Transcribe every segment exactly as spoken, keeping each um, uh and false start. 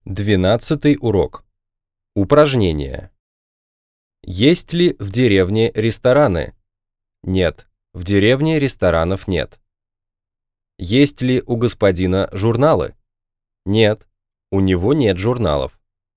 Двенадцатый урок. Упражнение. Есть ли в деревне рестораны? Нет, в деревне ресторанов нет. Есть ли у господина журналы? Нет, у него нет журналов.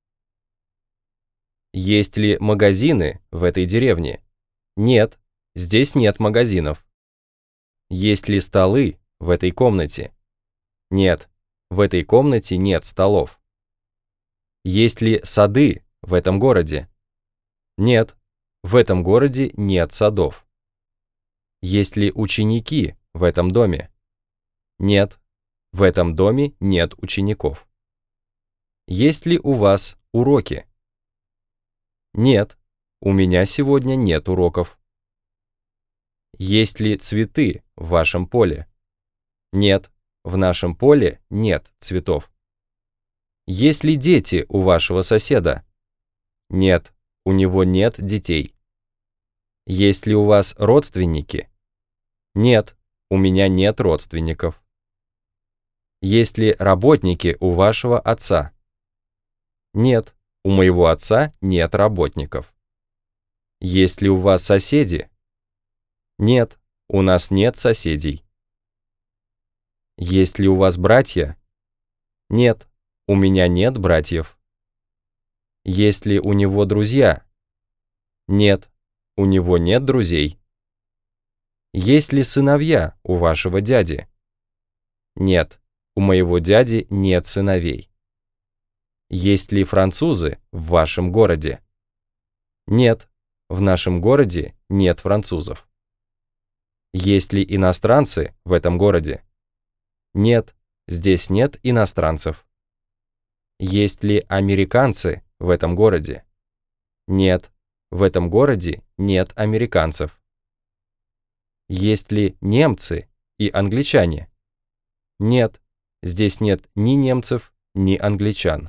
Есть ли магазины в этой деревне? Нет, здесь нет магазинов. Есть ли столы в этой комнате? Нет, в этой комнате нет столов. Есть ли сады в этом городе? Нет, в этом городе нет садов. Есть ли ученики в этом доме? Нет, в этом доме нет учеников. Есть ли у вас уроки? Нет, у меня сегодня нет уроков. Есть ли цветы в вашем поле? Нет, в нашем поле нет цветов. Есть ли дети у вашего соседа? Нет, у него нет детей. Есть ли у вас родственники? Нет, у меня нет родственников. Есть ли работники у вашего отца? Нет, у моего отца нет работников. Есть ли у вас соседи? Нет, у нас нет соседей. Есть ли у вас братья? Нет, у меня нет братьев. Есть ли у него друзья? Нет, у него нет друзей. Есть ли сыновья у вашего дяди? Нет, у моего дяди нет сыновей. Есть ли французы в вашем городе? Нет, в нашем городе нет французов. Есть ли иностранцы в этом городе? Нет, здесь нет иностранцев. Есть ли американцы в этом городе? Нет, в этом городе нет американцев. Есть ли немцы и англичане? Нет, здесь нет ни немцев, ни англичан.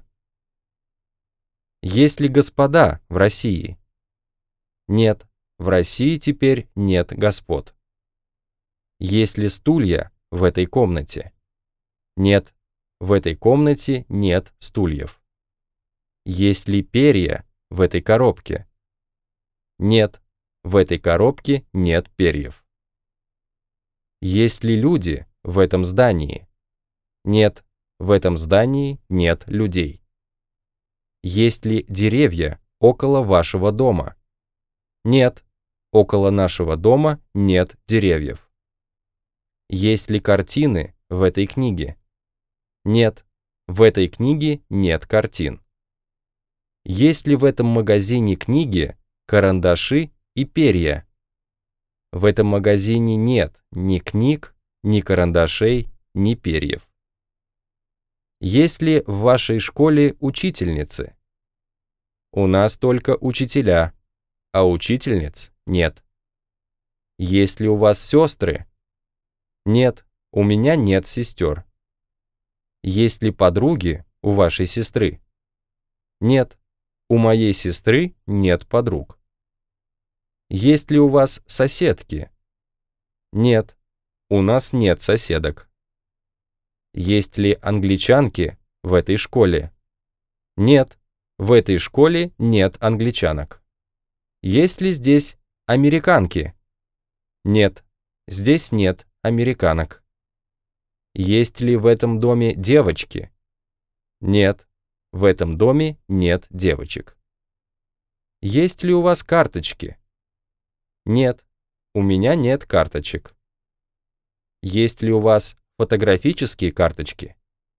Есть ли господа в России? Нет, в России теперь нет господ. Есть ли стулья в этой комнате? Нет, в этой комнате нет стульев. Есть ли перья в этой коробке? Нет, в этой коробке нет перьев. Есть ли люди в этом здании? Нет, в этом здании нет людей. Есть ли деревья около вашего дома? Нет, около нашего дома нет деревьев. Есть ли картины в этой книге? Нет, в этой книге нет картин. Есть ли в этом магазине книги, карандаши и перья? В этом магазине нет ни книг, ни карандашей, ни перьев. Есть ли в вашей школе учительницы? У нас только учителя, а учительниц нет. Есть ли у вас сестры? Нет, у меня нет сестер. Есть ли подруги у вашей сестры? Нет, у моей сестры нет подруг. Есть ли у вас соседки? Нет, у нас нет соседок. Есть ли англичанки в этой школе? Нет, в этой школе нет англичанок. Есть ли здесь американки? Нет, здесь нет американок. Есть ли в этом доме девочки? Нет, в этом доме нет девочек. Есть ли у вас карточки? Нет, у меня нет карточек. Есть ли у вас фотографические карточки?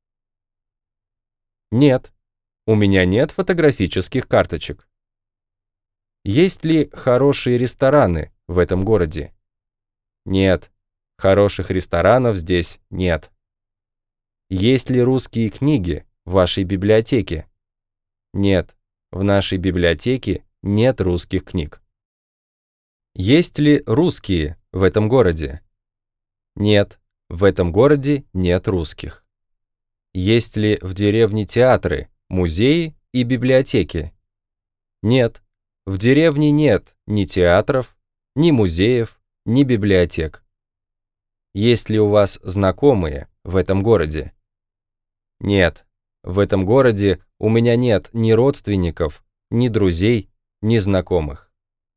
Нет, у меня нет фотографических карточек. Есть ли хорошие рестораны в этом городе? Нет, хороших ресторанов здесь нет. Есть ли русские книги в вашей библиотеке? Нет, в нашей библиотеке нет русских книг. Есть ли русские в этом городе? Нет, в этом городе нет русских. Есть ли в деревне театры, музеи и библиотеки? Нет, в деревне нет ни театров, ни музеев, ни библиотек. Есть ли у вас знакомые в этом городе? Нет, В этом городе у меня нет ни родственников, ни друзей, ни знакомых.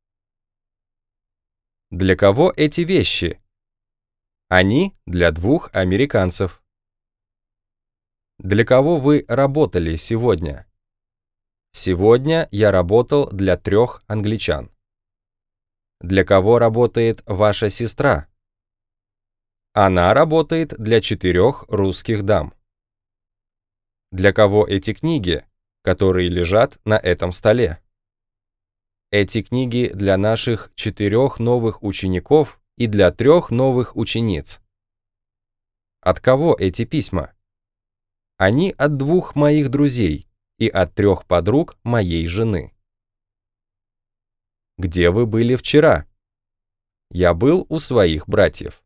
Для кого эти вещи? Они для двух американцев. Для кого вы работали сегодня? Сегодня я работал для трех англичан. Для кого работает ваша сестра? Она работает для четырех русских дам. Для кого эти книги, которые лежат на этом столе? Эти книги для наших четырех новых учеников и для трех новых учениц. От кого эти письма? Они от двух моих друзей и от трех подруг моей жены. Где вы были вчера? Я был у своих братьев.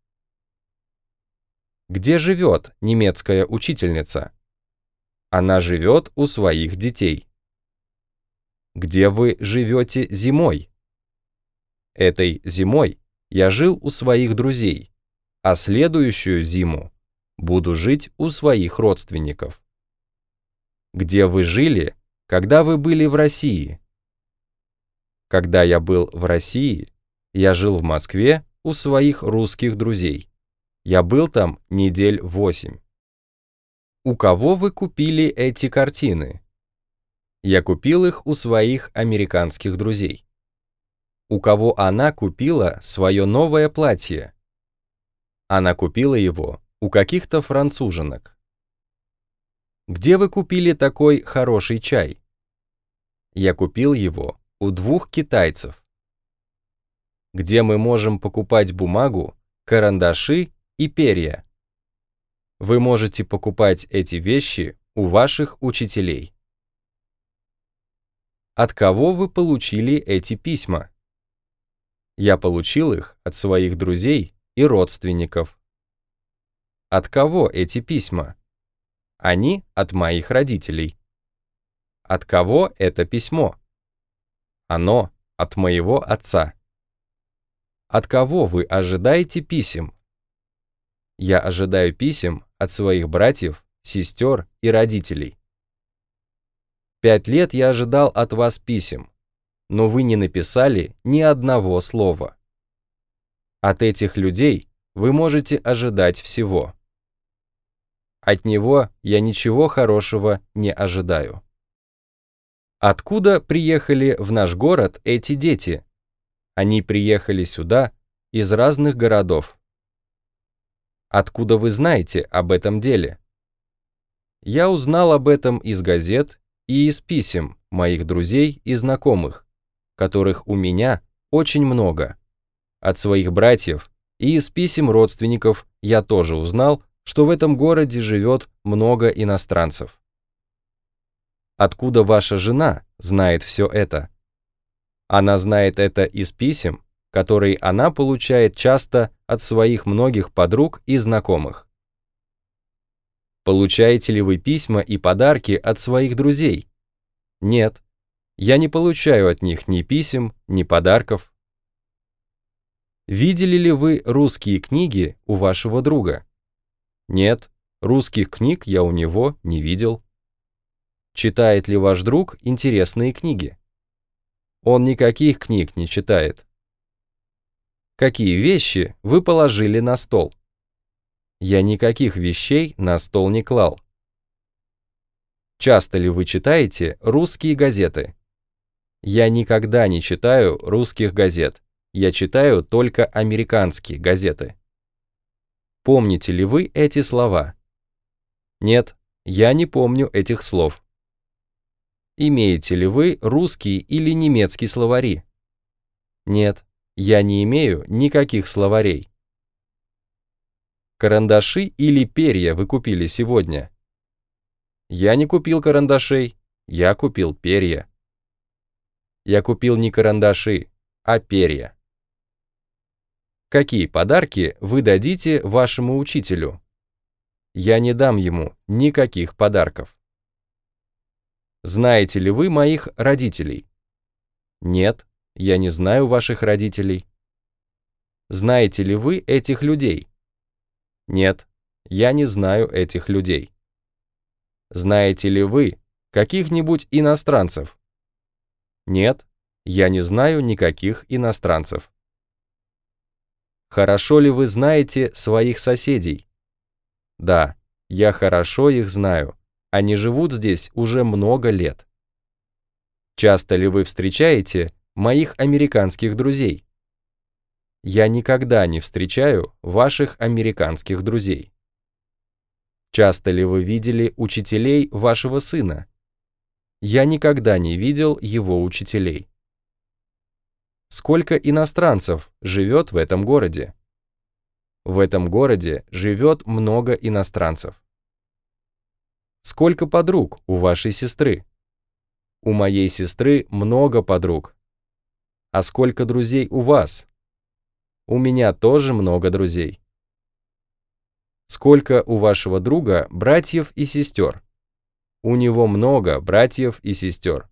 Где живет немецкая учительница? Она живет у своих детей. Где вы живете зимой? Этой зимой я жил у своих друзей, а следующую зиму буду жить у своих родственников. Где вы жили, когда вы были в России? Когда я был в России, я жил в Москве у своих русских друзей. Я был там недель восемь. У кого вы купили эти картины? Я купил их у своих американских друзей. У кого она купила свое новое платье? Она купила его у каких-то француженок. Где вы купили такой хороший чай? Я купил его у двух китайцев. Где мы можем покупать бумагу, карандаши и перья? Вы можете покупать эти вещи у ваших учителей. От кого вы получили эти письма? Я получил их от своих друзей и родственников. От кого эти письма? Они от моих родителей. От кого это письмо? Оно от моего отца. От кого вы ожидаете писем? Я ожидаю писем от своих братьев, сестер и родителей. Пять лет я ожидал от вас писем, но вы не написали ни одного слова. От этих людей вы можете ожидать всего. От него я ничего хорошего не ожидаю. Откуда приехали в наш город эти дети? Они приехали сюда из разных городов. Откуда вы знаете об этом деле? Я узнал об этом из газет и из писем моих друзей и знакомых, которых у меня очень много. От своих братьев и из писем родственников я тоже узнал, что в этом городе живет много иностранцев. Откуда ваша жена знает все это? Она знает это из писем, которые она получает часто от своих многих подруг и знакомых. Получаете ли вы письма и подарки от своих друзей? Нет, я не получаю от них ни писем, ни подарков. Видели ли вы русские книги у вашего друга? Нет, русских книг я у него не видел. Читает ли ваш друг интересные книги? Он никаких книг не читает. Какие вещи вы положили на стол? Я никаких вещей на стол не клал. Часто ли вы читаете русские газеты? Я никогда не читаю русских газет. Я читаю только американские газеты. Помните ли вы эти слова? Нет, я не помню этих слов. Имеете ли вы русский или немецкий словари? Нет, я не имею никаких словарей. Карандаши или перья вы купили сегодня? Я не купил карандашей, я купил перья. Я купил не карандаши, а перья. Какие подарки вы дадите вашему учителю? Я не дам ему никаких подарков. Знаете ли вы моих родителей? Нет, я не знаю ваших родителей. Знаете ли вы этих людей? Нет, я не знаю этих людей. Знаете ли вы каких-нибудь иностранцев? Нет, я не знаю никаких иностранцев. Хорошо ли вы знаете своих соседей? Да, я хорошо их знаю. Они живут здесь уже много лет. Часто ли вы встречаете моих американских друзей? Я никогда не встречаю ваших американских друзей. Часто ли вы видели учителей вашего сына? Я никогда не видел его учителей. Сколько иностранцев живет в этом городе? В этом городе живет много иностранцев. Сколько подруг у вашей сестры? У моей сестры много подруг. А сколько друзей у вас? У меня тоже много друзей. Сколько у вашего друга братьев и сестер? У него много братьев и сестер.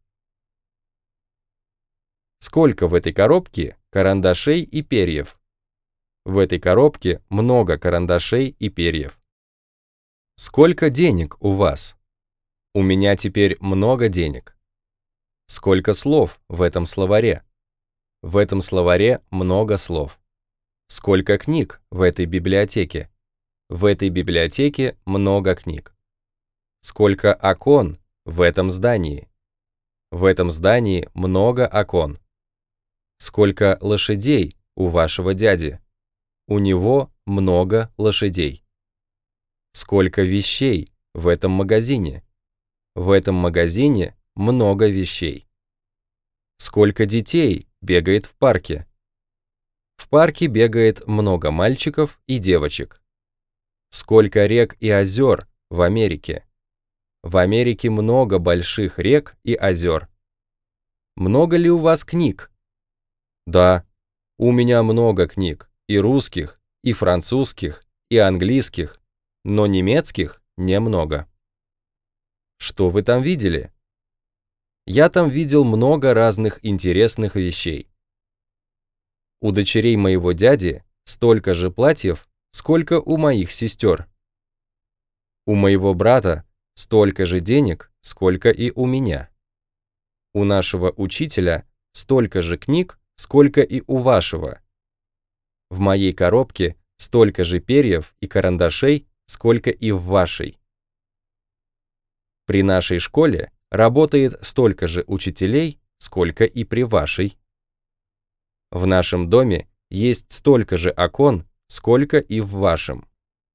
Сколько в этой коробке карандашей и перьев? В этой коробке много карандашей и перьев. Сколько денег у вас? У меня теперь много денег. Сколько слов в этом словаре? В этом словаре много слов. Сколько книг в этой библиотеке? В этой библиотеке много книг. Сколько окон в этом здании? В этом здании много окон. Сколько лошадей у вашего дяди? У него много лошадей. Сколько вещей в этом магазине? В этом магазине много вещей. Сколько детей бегает в парке? В парке бегает много мальчиков и девочек. Сколько рек и озер в Америке? В Америке много больших рек и озер. Много ли у вас книг? Да, у меня много книг, и русских, и французских, и английских, но немецких немного. Что вы там видели? Я там видел много разных интересных вещей. У дочерей моего дяди столько же платьев, сколько у моих сестер. У моего брата столько же денег, сколько и у меня. У нашего учителя столько же книг, сколько и у вашего. В моей коробке столько же перьев и карандашей, сколько и в вашей. При нашей школе работает столько же учителей, сколько и при вашей. В нашем доме есть столько же окон, сколько и в вашем.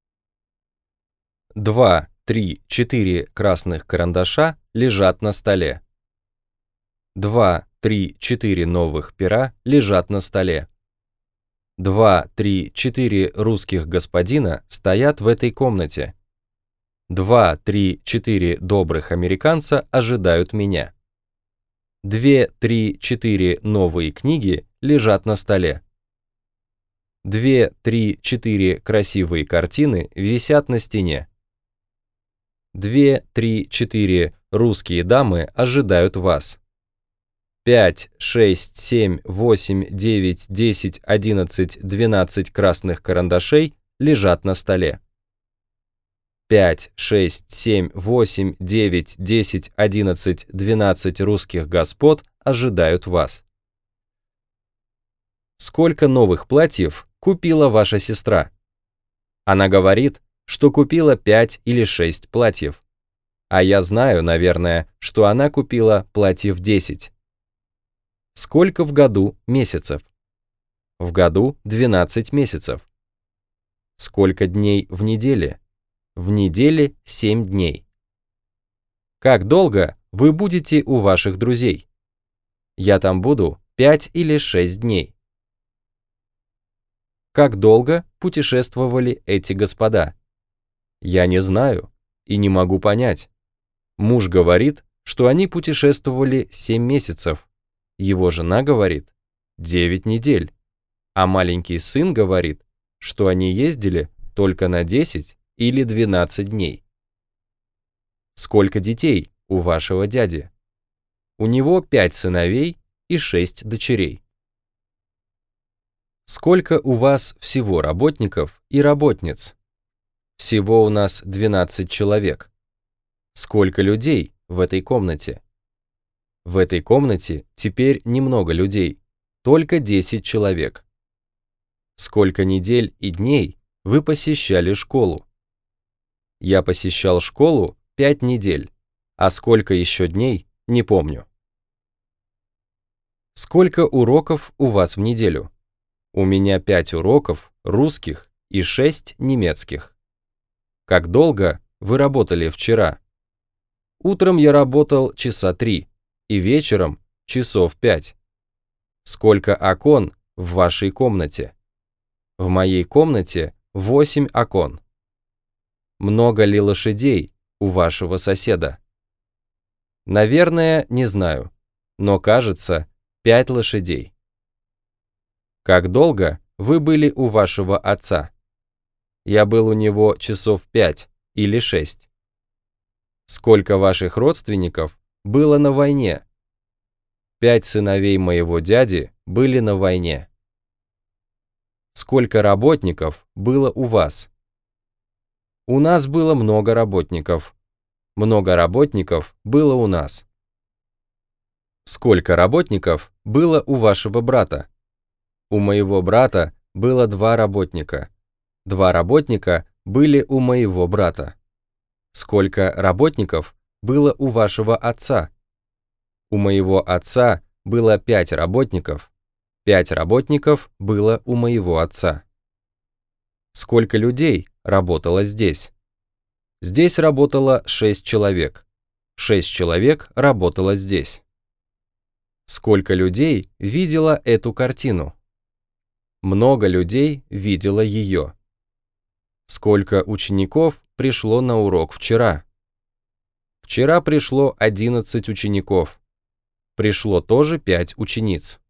Два, три, четыре красных карандаша лежат на столе. Два, три, четыре новых пера лежат на столе. Два, три, четыре русских господина стоят в этой комнате. Два, три, четыре добрых американца ожидают меня. Две, три, четыре новые книги лежат на столе. Две, три, четыре красивые картины висят на стене. Две, три, четыре русские дамы ожидают вас. Пять, шесть, семь, восемь, девять, десять, одиннадцать, двенадцать красных карандашей лежат на столе. Пять, шесть, семь, восемь, девять, десять, одиннадцать, двенадцать русских господ ожидают вас. Сколько новых платьев купила ваша сестра? Она говорит, что купила пять или шесть платьев. А я знаю, наверное, что она купила платьев десять. Сколько в году месяцев? В году двенадцать месяцев. Сколько дней в неделе? В неделе семь дней. Как долго вы будете у ваших друзей? Я там буду пять или шесть дней. Как долго путешествовали эти господа? Я не знаю и не могу понять. Муж говорит, что они путешествовали семь месяцев. Его жена говорит девять недель. А маленький сын говорит, что они ездили только на десять или двенадцать дней. Сколько детей у вашего дяди? У него пять сыновей и шесть дочерей. Сколько у вас всего работников и работниц? Всего у нас двенадцать человек. Сколько людей в этой комнате? В этой комнате теперь немного людей, только десять человек. Сколько недель и дней вы посещали школу? Я посещал школу пять недель, а сколько еще дней, не помню. Сколько уроков у вас в неделю? У меня пять уроков русских и шесть немецких. Как долго вы работали вчера? Утром я работал часа три, и вечером часов пять. Сколько окон в вашей комнате? В моей комнате восемь окон. Много ли лошадей у вашего соседа? Наверное, не знаю, но кажется, пять лошадей. Как долго вы были у вашего отца? Я был у него часов пять или шесть. Сколько ваших родственников было на войне? Пять сыновей моего дяди были на войне. Сколько работников было у вас? У нас было много работников. Много работников было у нас. Сколько работников было у вашего брата? У моего брата было два работника. Два работника были у моего брата. Сколько работников было у вашего отца? У моего отца было пять работников. Пять работников было у моего отца. Сколько людей работало здесь? Здесь работало шесть человек. Шесть человек работало здесь. Сколько людей видело эту картину? Много людей видело ее. Сколько учеников пришло на урок вчера? Вчера пришло одиннадцать учеников. Пришло тоже пять учениц.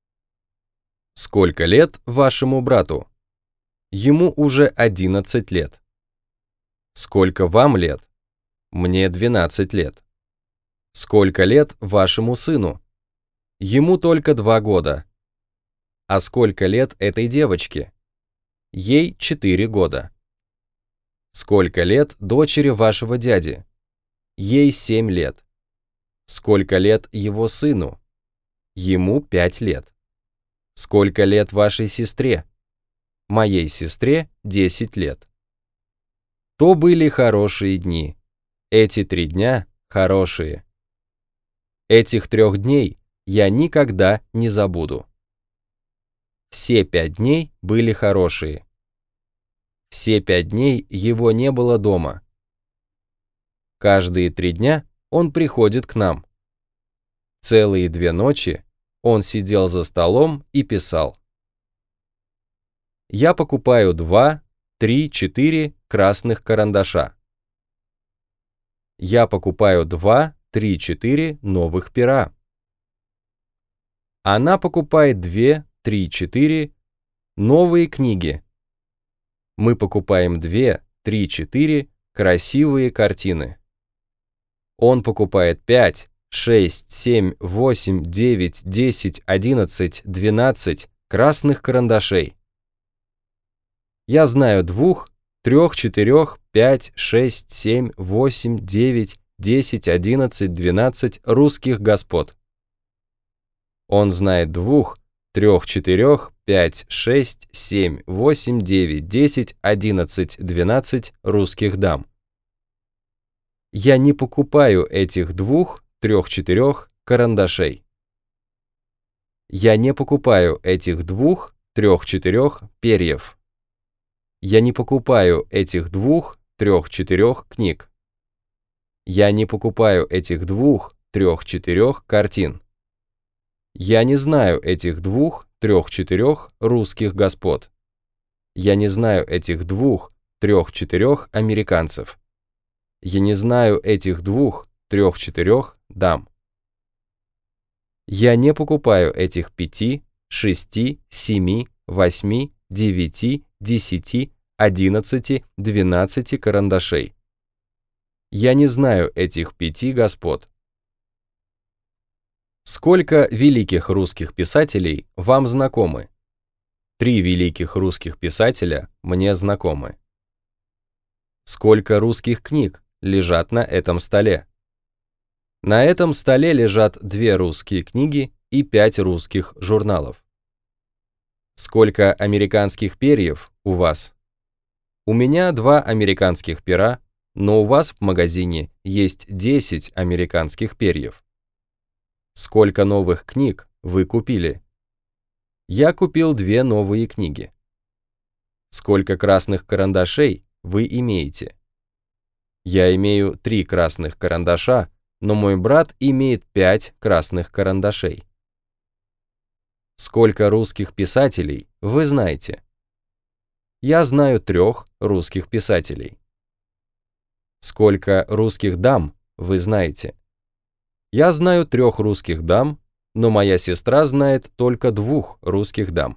Сколько лет вашему брату? Ему уже одиннадцать лет. Сколько вам лет? Мне двенадцать лет. Сколько лет вашему сыну? Ему только два года. А сколько лет этой девочке? Ей четыре года. Сколько лет дочери вашего дяди? Ей семь лет. Сколько лет его сыну? Ему пять лет. Сколько лет вашей сестре? Моей сестре десять лет. То были хорошие дни. Эти три дня хорошие. Этих трех дней я никогда не забуду. Все пять дней были хорошие. Все пять дней его не было дома. Каждые три дня он приходит к нам. Целые две ночи он сидел за столом и писал. Я покупаю два, три, четыре красных карандаша. Я покупаю два, три, четыре новых пера. Она покупает две, три, четыре новые книги. Мы покупаем две, три, четыре красивые картины. Он покупает пять, шесть, семь, восемь, девять, десять, одиннадцать, двенадцать красных карандашей. Я знаю двух, трех, четырех, пять, шесть, семь, восемь, девять, десять, одиннадцать, двенадцать русских господ. Он знает двух, трех, четырех, пять, шесть, семь, восемь, девять, десять, одиннадцать, двенадцать русских дам. Я не покупаю этих двух, трех, четырех карандашей. Я не покупаю этих двух, трех, четырех перьев. Я не покупаю этих двух, трех, четырех книг. Я не покупаю этих двух, трех, четырех картин. Я не знаю этих двух, трех, четырех русских господ. Я не знаю этих двух, трех, четырех американцев. Я не знаю этих двух, трех, четырех дам. Я не покупаю этих пяти, шести, семи, восьми, девяти, десяти, одиннадцати, двенадцати карандашей. Я не знаю этих пяти господ. Сколько великих русских писателей вам знакомы? Три великих русских писателя мне знакомы. Сколько русских книг лежат на этом столе? На этом столе лежат две русские книги и пять русских журналов. Сколько американских перьев у вас? У меня два американских пера, но у вас в магазине есть десять американских перьев. Сколько новых книг вы купили? Я купил две новые книги. Сколько красных карандашей вы имеете? Я имею три красных карандаша, но мой брат имеет пять красных карандашей. Сколько русских писателей вы знаете? Я знаю трех русских писателей. Сколько русских дам вы знаете? Я знаю трех русских дам, но моя сестра знает только двух русских дам.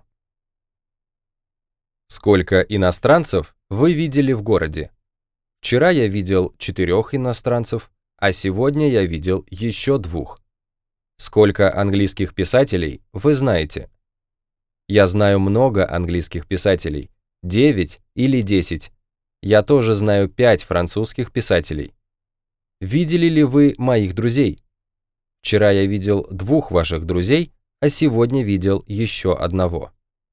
Сколько иностранцев вы видели в городе? Вчера я видел четырех иностранцев, а сегодня я видел еще двух. Сколько английских писателей вы знаете? Я знаю много английских писателей, девять или десять. Я тоже знаю пять французских писателей. Видели ли вы моих друзей? Вчера я видел двух ваших друзей, а сегодня видел еще одного.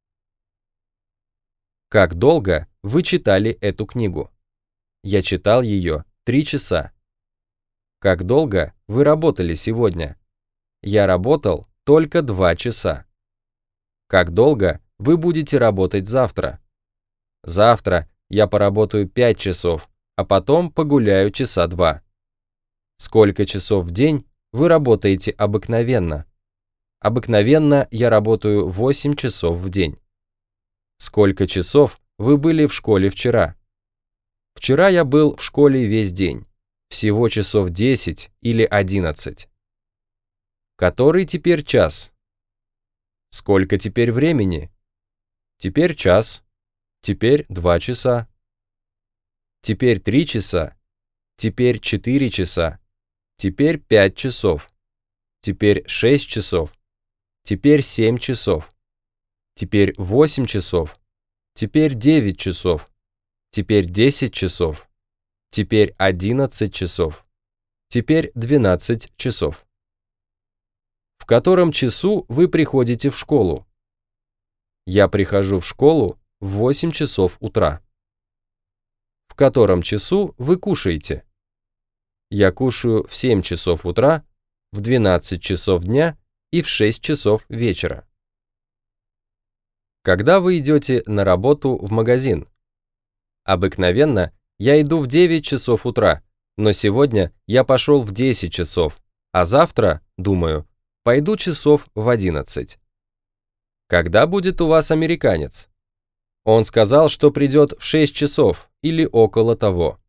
Как долго вы читали эту книгу? Я читал ее три часа. Как долго вы работали сегодня? Я работал только два часа. Как долго вы будете работать завтра? Завтра я поработаю пять часов, а потом погуляю часа два. Сколько часов в день вы работаете обыкновенно? Обыкновенно я работаю восемь часов в день. Сколько часов вы были в школе вчера? Вчера я был в школе весь день. Всего часов десять или одиннадцать. Который теперь час? Сколько теперь времени? Теперь час. Теперь два часа. Теперь три часа. Теперь четыре часа. Теперь пять часов. Теперь шесть часов. Теперь семь часов. Теперь восемь часов. Теперь девять часов. Теперь десять часов. Теперь одиннадцать часов. Теперь двенадцать часов. В котором часу вы приходите в школу? Я прихожу в школу в восемь часов утра. В котором часу вы кушаете? Я кушаю в семь часов утра, в двенадцать часов дня и в шесть часов вечера. Когда вы идете на работу в магазин? Обыкновенно я иду в девять часов утра, но сегодня я пошел в десять часов, а завтра, думаю, пойду часов в одиннадцать. Когда будет у вас американец? Он сказал, что придет в шесть часов или около того.